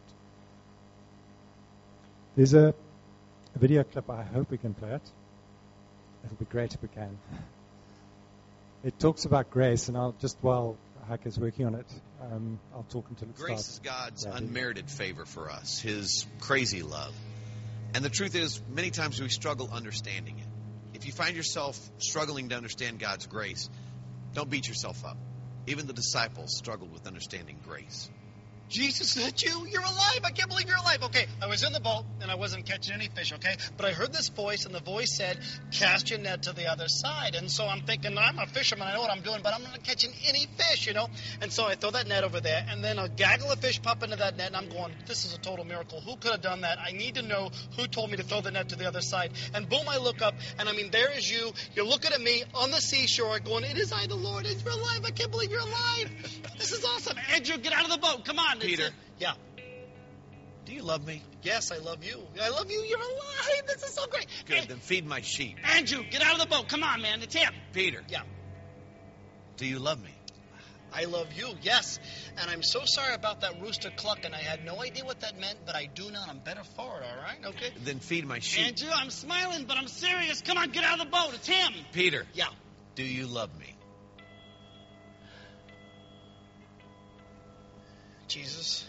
There's a A video clip, I hope we can play it. It'll be great if we can. It talks about grace, and I'll just while Hak is working on it, um, I'll talk until it Grace starts. is God's Yeah. unmerited favor for us, his crazy love. And the truth is, many times we struggle understanding it. If you find yourself struggling to understand God's grace, don't beat yourself up. Even the disciples struggled with understanding grace. Jesus, is it you? You're alive. I can't believe you're alive. Okay, I was in the boat, and I wasn't catching any fish, okay? But I heard this voice, and the voice said, cast your net to the other side. And so I'm thinking, I'm a fisherman. I know what I'm doing, but I'm not catching any fish, you know? And so I throw that net over there, and then a gaggle of fish pop into that net, and I'm going, this is a total miracle. Who could have done that? I need to know who told me to throw the net to the other side. And boom, I look up, and I mean, there is you. You're looking at me on the seashore going, it is I, the Lord. You're alive. I can't believe you're alive. This is awesome. Andrew, get out of the boat. Come on. Peter. Yeah. Do you love me? Yes, I love you. I love you. You're alive. This is so great. Good, Hey, then feed my sheep. Andrew, get out of the boat. Come on, man. It's him. Peter, Yeah. do you love me? I love you, yes. And I'm so sorry about that rooster clucking. I had no idea what that meant, but I do now. I'm better for it, all right? Okay? Then feed my sheep. Andrew, I'm smiling, but I'm serious. Come on, get out of the boat. It's him. Peter, Yeah. do you love me? Jesus,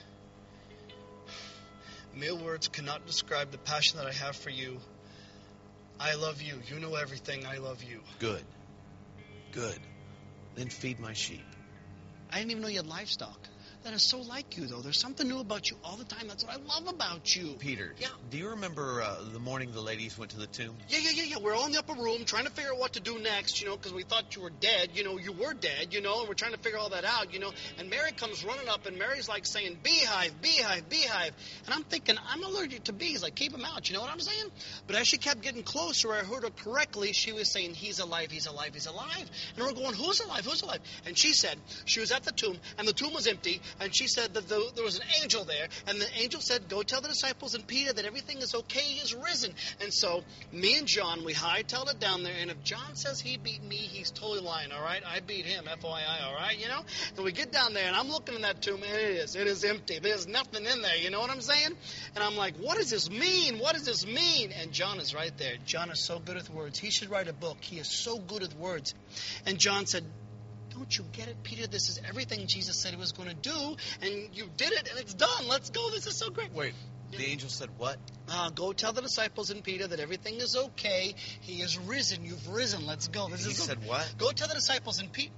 mere words cannot describe the passion that I have for you. I love you. You know everything. I love you. Good. Good. Then feed my sheep. I didn't even know you had livestock. That is so like you, though. There's something new about you all the time. That's what I love about you. Peter, Yeah. do you remember uh, the morning the ladies went to the tomb? Yeah, yeah, yeah, yeah. We're all in the upper room trying to figure out what to do next, you know, because we thought you were dead. You know, you were dead, you know, and we're trying to figure all that out, you know. And Mary comes running up, and Mary's like saying, beehive, beehive, beehive. And I'm thinking, I'm allergic to bees. Like, keep them out, you know what I'm saying? But as she kept getting closer, I heard her correctly. She was saying, he's alive, he's alive, he's alive. And we're going, who's alive, who's alive? And she said, she was at the tomb, and the tomb was empty, and she said that the there was an angel there, and the angel said, go tell the disciples and Peter that everything is okay, he is risen. And so me and John, we hightailed it down there, and if John says he beat me, he's totally lying, all right? I beat him, F Y I, all right, you know? And we get down there, and I'm looking in that tomb, and it is, it is empty. There's nothing in there, you know what I'm saying? And I'm like, what does this mean? What does this mean? And John is right there. John is so good with words. He should write a book. He is so good with words. And John said, don't you get it, Peter? This is everything Jesus said he was going to do, and you did it, and it's done. Let's go. This is so great. Wait, the angel said what? Uh, go tell the disciples and Peter that everything is okay. He is risen. You've risen. Let's go. This He is so- said what? Go tell the disciples and Peter.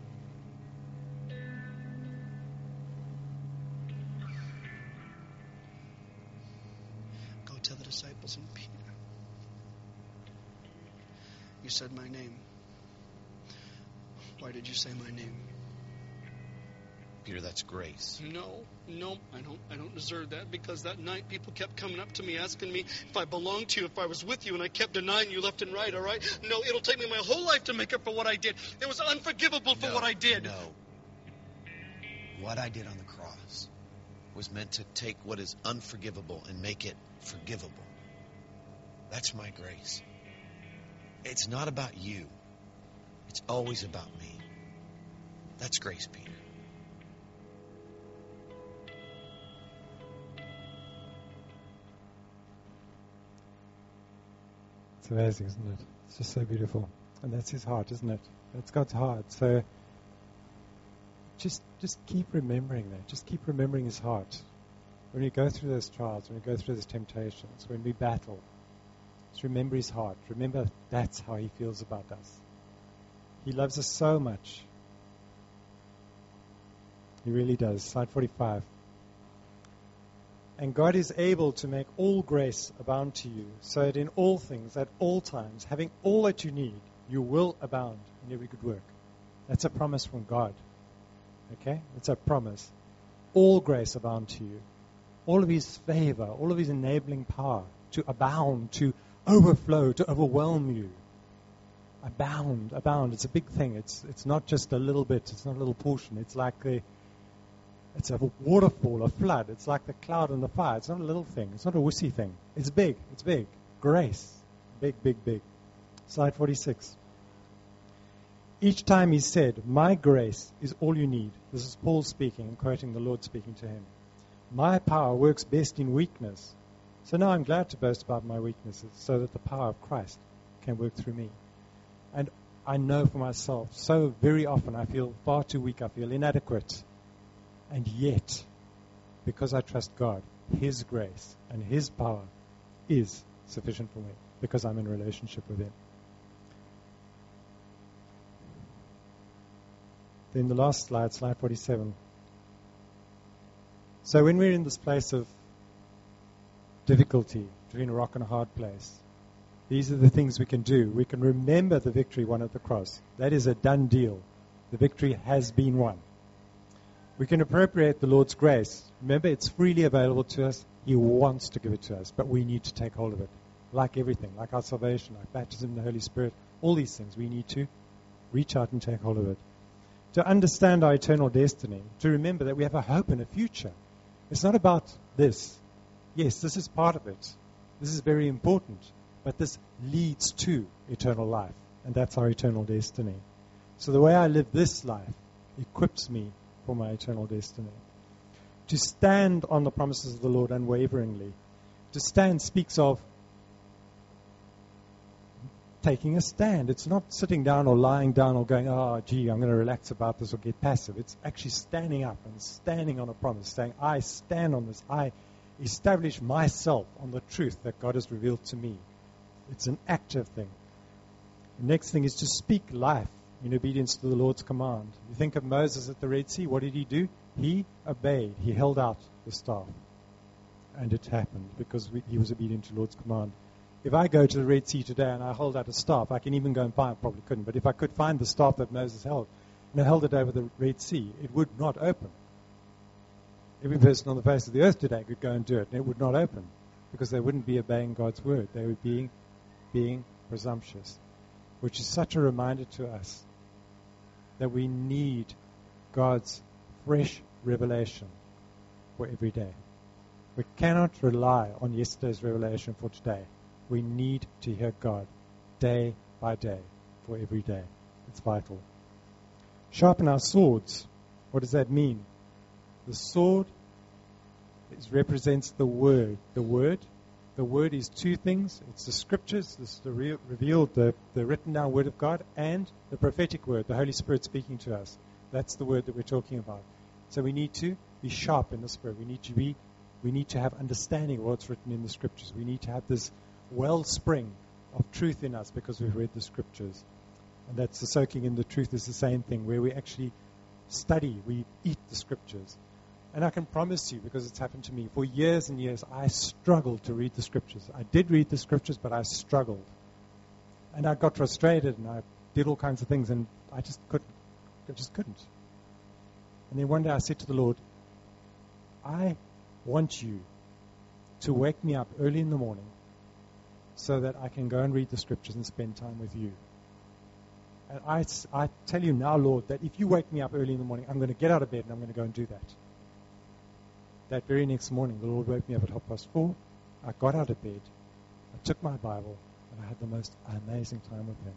Go tell the disciples and Peter. You said my name. Why did you say my name? Peter, that's grace. No, no, I don't I don't deserve that, because that night people kept coming up to me asking me if I belonged to you, if I was with you, and I kept denying you left and right, all right? No, it'll take me my whole life to make up for what I did. It was unforgivable for No, what I did. No. What I did on the cross was meant to take what is unforgivable and make it forgivable. That's my grace. It's not about you. It's always about me. That's grace, Peter. It's amazing, isn't it? It's just so beautiful. And that's his heart, isn't it? That's God's heart. So just just keep remembering that. Just keep remembering his heart. When we go through those trials, when we go through those temptations, when we battle, just remember his heart. Remember that's how he feels about us. He loves us so much. He really does. Slide forty-five. And God is able to make all grace abound to you, so that in all things, at all times, having all that you need, you will abound in every good work. That's a promise from God. Okay? It's a promise. All grace abound to you. All of his favor, all of his enabling power to abound, to overflow, to overwhelm you. Abound, abound. It's a big thing. It's it's not just a little bit. It's not a little portion. It's like the It's a waterfall, a flood. It's like the cloud and the fire. It's not a little thing. It's not a wussy thing. It's big. It's big. Grace. Big, big, big. Slide forty-six. Each time he said, my grace is all you need. This is Paul speaking, quoting the Lord speaking to him. My power works best in weakness. So now I'm glad to boast about my weaknesses, so that the power of Christ can work through me. And I know for myself, so very often I feel far too weak. I feel inadequate. And yet, because I trust God, his grace and his power is sufficient for me, because I'm in relationship with him. Then the last slide, slide forty-seven. So when we're in this place of difficulty, between a rock and a hard place, these are the things we can do. We can remember the victory won at the cross. That is a done deal. The victory has been won. We can appropriate the Lord's grace. Remember, it's freely available to us. He wants to give it to us, but we need to take hold of it. Like everything, like our salvation, like baptism in the Holy Spirit, all these things, we need to reach out and take hold of it. To understand our eternal destiny, to remember that we have a hope and a future. It's not about this. Yes, this is part of it. This is very important, but this leads to eternal life, and that's our eternal destiny. So the way I live this life equips me for my eternal destiny. To stand on the promises of the Lord unwaveringly. To stand speaks of taking a stand. It's not sitting down or lying down or going, oh, gee, I'm going to relax about this or get passive. It's actually standing up and standing on a promise, saying, I stand on this. I establish myself on the truth that God has revealed to me. It's an active thing. The next thing is to speak life in obedience to the Lord's command. You think of Moses at the Red Sea. What did he do? He obeyed. He held out the staff. And it happened because we, he was obedient to the Lord's command. If I go to the Red Sea today and I hold out a staff, I can even go and find, probably couldn't, but if I could find the staff that Moses held, and I held it over the Red Sea, it would not open. Every person on the face of the earth today could go and do it, and it would not open, because they wouldn't be obeying God's word. They would be being presumptuous, which is such a reminder to us that we need God's fresh revelation for every day. We cannot rely on yesterday's revelation for today. We need to hear God day by day for every day. It's vital. Sharpen our swords. What does that mean? The sword is, represents the word. The word. The word is two things. It's the scriptures, it's the re- revealed, the, the written down word of God, and the prophetic word, the Holy Spirit speaking to us. That's the word that we're talking about. So we need to be sharp in the Spirit. We need to be, we need to have understanding of what's written in the scriptures. We need to have this wellspring of truth in us because we've read the scriptures. And that's the soaking in the truth is the same thing, where we actually study, we eat the scriptures. And I can promise you, because it's happened to me, for years and years, I struggled to read the scriptures. I did read the scriptures, but I struggled. And I got frustrated, and I did all kinds of things, and I just couldn't. I just couldn't. And then one day I said to the Lord, I want you to wake me up early in the morning so that I can go and read the scriptures and spend time with you. And I, I tell you now, Lord, that if you wake me up early in the morning, I'm going to get out of bed and I'm going to go and do that. That very next morning, the Lord woke me up at half past four. I got out of bed, I took my Bible, and I had the most amazing time with Him.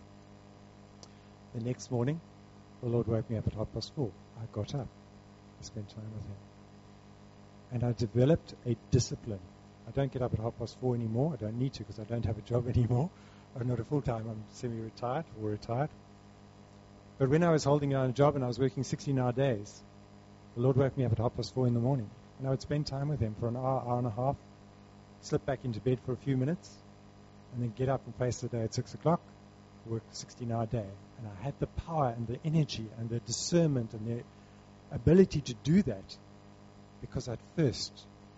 The next morning, the Lord woke me up at half past four. I got up, I spent time with Him. And I developed a discipline. I don't get up at half past four anymore. I don't need to because I don't have a job anymore. I'm not a full-time, I'm semi-retired or retired. But when I was holding down a job and I was working sixteen-hour days, the Lord woke me up at half past four in the morning. And I would spend time with Him for an hour, hour and a half, slip back into bed for a few minutes, and then get up and face the day at six o'clock, work a sixteen-hour day. And I had the power and the energy and the discernment and the ability to do that because I'd first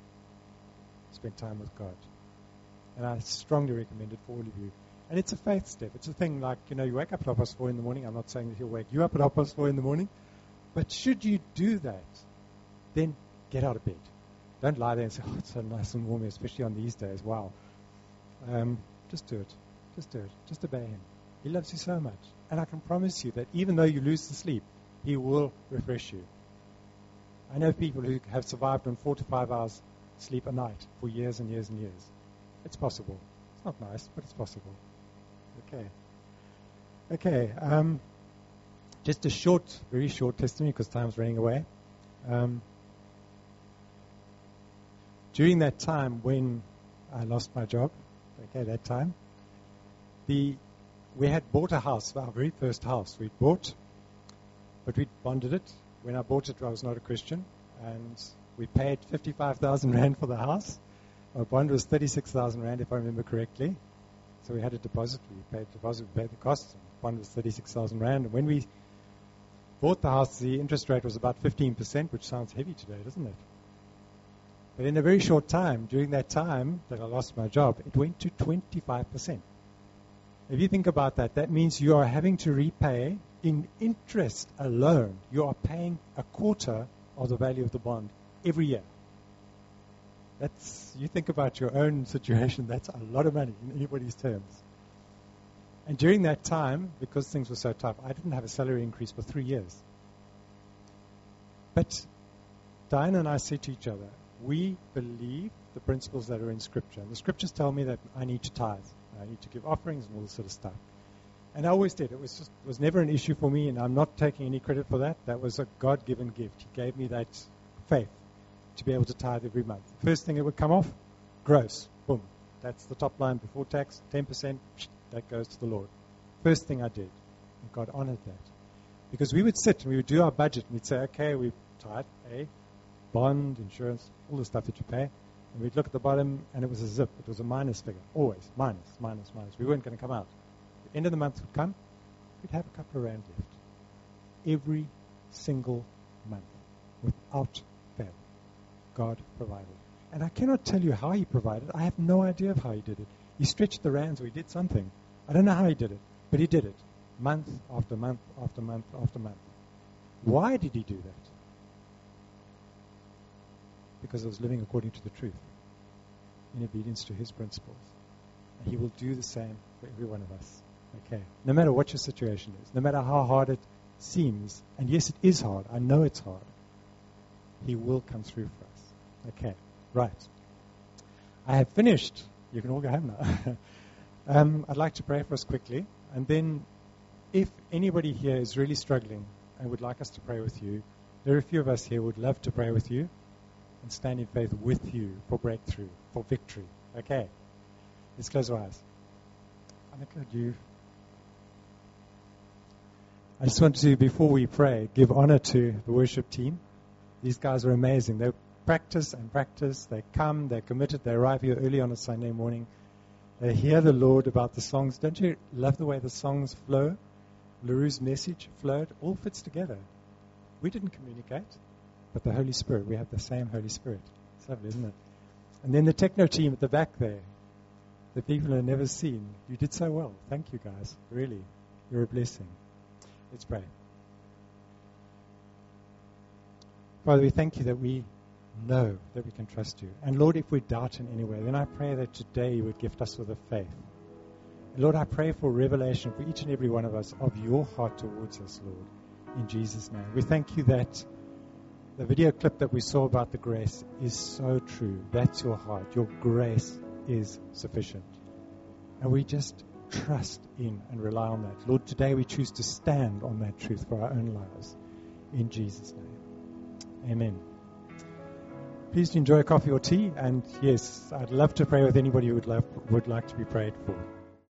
spent time with God. And I strongly recommend it for all of you. And it's a faith step. It's a thing like, you know, you wake up at half past four in the morning. I'm not saying that He'll wake you up at half past four in the morning. But should you do that, then get out of bed. Don't lie there and say, oh, it's so nice and warm, especially on these days. Wow. Um, just do it. Just do it. Just obey Him. He loves you so much. And I can promise you that even though you lose the sleep, He will refresh you. I know people who have survived on four to five hours sleep a night for years and years and years. It's possible. It's not nice, but it's possible. Okay. Okay. Um, just a short, very short testimony because time's running away. Um, during that time when I lost my job, okay, that time, the we had bought a house, our very first house we'd bought, but we'd bonded it. When I bought it, I was not a Christian, and we paid fifty-five thousand rand for the house. Our bond was thirty-six thousand rand, if I remember correctly. So we had a deposit. We paid deposit, we paid the cost. The bond was thirty-six thousand rand. And when we bought the house, the interest rate was about fifteen percent, which sounds heavy today, doesn't it? But in a very short time, during that time that I lost my job, it went to twenty-five percent. If you think about that, that means you are having to repay in interest alone. You are paying a quarter of the value of the bond every year. That's, you think about your own situation, that's a lot of money in anybody's terms. And during that time, because things were so tough, I didn't have a salary increase for three years. But Diana and I said to each other, we believe the principles that are in Scripture. And the Scriptures tell me that I need to tithe. I need to give offerings and all this sort of stuff. And I always did. It was just, it was never an issue for me, and I'm not taking any credit for that. That was a God-given gift. He gave me that faith to be able to tithe every month. First thing that would come off, gross. Boom. That's the top line before tax, ten percent. That goes to the Lord. First thing I did. And God honored that. Because we would sit and we would do our budget and we'd say, okay, we've tied a bond, insurance, all the stuff that you pay. And we'd look at the bottom and it was a zip. It was a minus figure. Always. Minus, minus, minus. We weren't going to come out. The end of the month would come. We'd have a couple of rand left. Every single month. Without fail. God provided. And I cannot tell you how he provided. I have no idea of how he did it. He stretched the rands or he did something. I don't know how he did it. But he did it. Month after month after month after month. Why did he do that? Because I was living according to the truth, in obedience to his principles. And he will do the same for every one of us. Okay. No matter what your situation is, no matter how hard it seems, and yes, it is hard. I know it's hard. He will come through for us. Okay. Right. I have finished. You can all go home now. um, I'd like to pray for us quickly. And then if anybody here is really struggling and would like us to pray with you, there are a few of us here who would love to pray with you and stand in faith with you for breakthrough, for victory. Okay. Let's close our eyes. Annika, do you... I just want to, before we pray, give honor to the worship team. These guys are amazing. They practice and practice. They come, they're committed. They arrive here early on a Sunday morning. They hear the Lord about the songs. Don't you love the way the songs flow? LaRue's message flowed. All fits together. We didn't communicate. But the Holy Spirit, we have the same Holy Spirit. It's lovely, isn't it? And then the techno team at the back there, the people I've never seen. You did so well. Thank you, guys. Really. You're a blessing. Let's pray. Father, we thank you that we know that we can trust you. And Lord, if we doubt in any way, then I pray that today you would gift us with a faith. And Lord, I pray for revelation for each and every one of us of your heart towards us, Lord, in Jesus' name. We thank you that the video clip that we saw about the grace is so true. That's your heart. Your grace is sufficient. And we just trust in and rely on that. Lord, today we choose to stand on that truth for our own lives. In Jesus' name. Amen. Please enjoy a coffee or tea. And yes, I'd love to pray with anybody who would, love, would like to be prayed for.